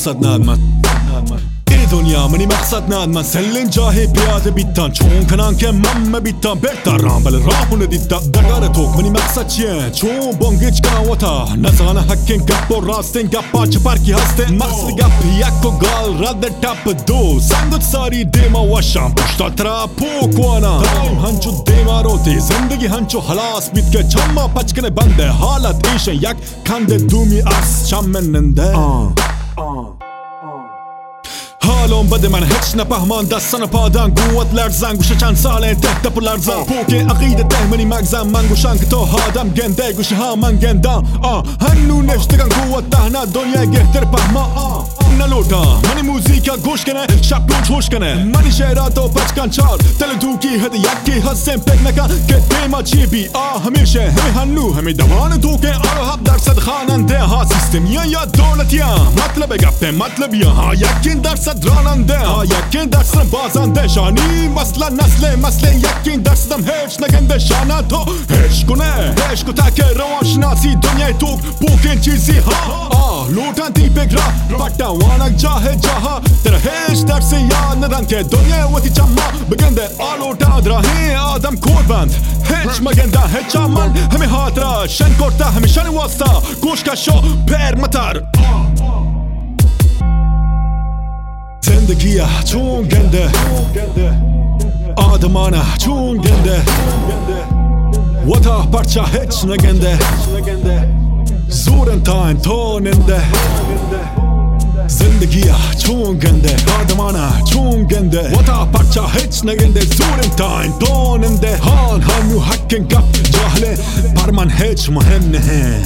مقصد ندمن ای دنیا منی مقصد ندمن سلین جاهی پیاده بیتن چون کنن که من بیتن بهترم بله راهونه دیدم دگار توک منی مقصد چیه چون بانگیچ کنن وطا نزانه حکین گپ و راستین گپا چه پرکی هسته مقصد گپ یک و گال رد تپ دو سنگت ساری دیما وشم پشتا ترا پوکوانا تایم هنچو دیما روتی زندگی هنچو حلاس بیت که چما پچکنه بنده حالت ایشه یک کنده دومی از چم مننده حالم بده من هیچ نفهمان دستان پادن قوت لرزن گوشه چند ساله تهت پر لرزن پوک عقیده ته منی مگزم من گوشن که تو هادم گنده گوشه ها من گندم هنو نشتگن قوت تهنا دنیا گهتر پهما نلوتا منی موزیکا گوش کنه شب روش هوش کنه منی شعراتو پچکن چار تل دوکی هده یکی هستم پک نکن که دیما چی بی همیشه همی هنو همی دوان دوکه آرو 7% خواننده ها سیستم یا دولتی ها مطلب گفته مطلبی ها یکی درصد راننده ها یکی درصد بازنده شانی مثلا نسل یکی درصدم هیچ نگنده شانه تو هیچ کنه هیچ کو تاکه روانشناسی دنیای توک پوکین چیزی ها لوٹن تی بگ را پٹا وانک جاهه جاها ترا هیچ درسی یاد ندن که دنیا وتی چما بگنده آلوٹا دراهی آدم کور بند هیچ مگنده هیچ من همی هاترا شن کرتا همی شن واسطا گوش کشو پر متر زندگیه چون گنده آدمانه چون گنده وطا پرچه هیچ نگنده زورن تاین توننده زندگیه چون گنده آدمانه چون گنده وطا پرچه هیچ نگنده زورن تاین توننده هان هنو حکن گپ جاهله پر من هیچ مهم نه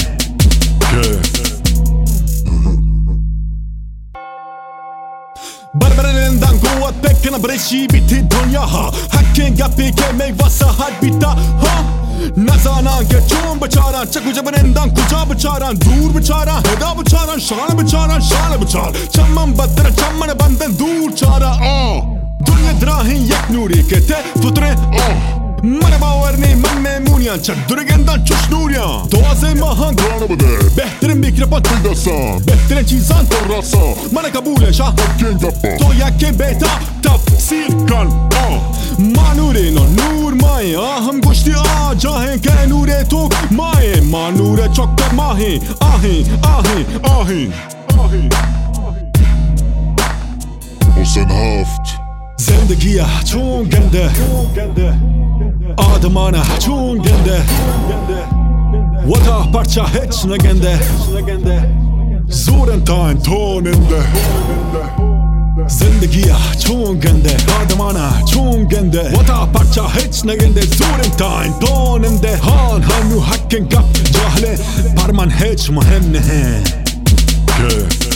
بربرندن قوت بکنه برشی بیتی دنیاها حکین گپی که میواسه حد بیتا ها نزانن که چون بچارن چه کجا برندن کجا بچارن دور بچارن هدا بچارن شانه بچار چمن بدره چمن بندن دور چاره دنیا دراهین یک نوری که ته فطره من باور نی من میمونیان چه درگندن چوش نوریان دوازه ماهان گرانه بده بهترین میکروفون تو دستم بهترین چیزان تو راسا من قبولش حکین گپا تو یکی بیتا تفسیر کن ما نوری نور مای هم گوشتی جاهین که نور تو مای ما نور چکر ماهی آهی حسین هفت زندگیه چون گنده آدمانه چون گنده وطا پرچه هیچ نگنده زورن تاین توننده زندگیه چون گنده آدمانه چون گنده وطا پرچه هیچ نگنده زورن تاین توننده هان هنو حکن گپ جاهله پر من هیچ مهم نه